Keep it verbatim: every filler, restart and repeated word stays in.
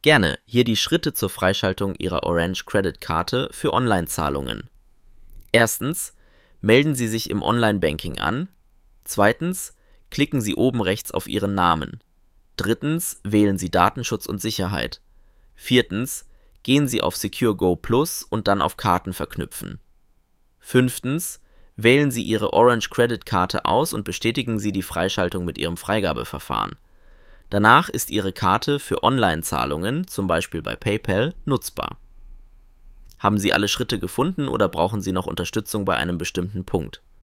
Gerne, hier die Schritte zur Freischaltung Ihrer Orange Credit Karte für Online-Zahlungen. Erstens, melden Sie sich im Online-Banking an. Zweitens, klicken Sie oben rechts auf Ihren Namen. Drittens, wählen Sie Datenschutz und Sicherheit. Viertens, gehen Sie auf Secure Go Plus und dann auf Karten verknüpfen. Fünftens, wählen Sie Ihre Orange Credit Karte aus und bestätigen Sie die Freischaltung mit Ihrem Freigabeverfahren. Danach ist Ihre Karte für Online-Zahlungen, zum Beispiel bei PayPal, nutzbar. Haben Sie alle Schritte gefunden oder brauchen Sie noch Unterstützung bei einem bestimmten Punkt?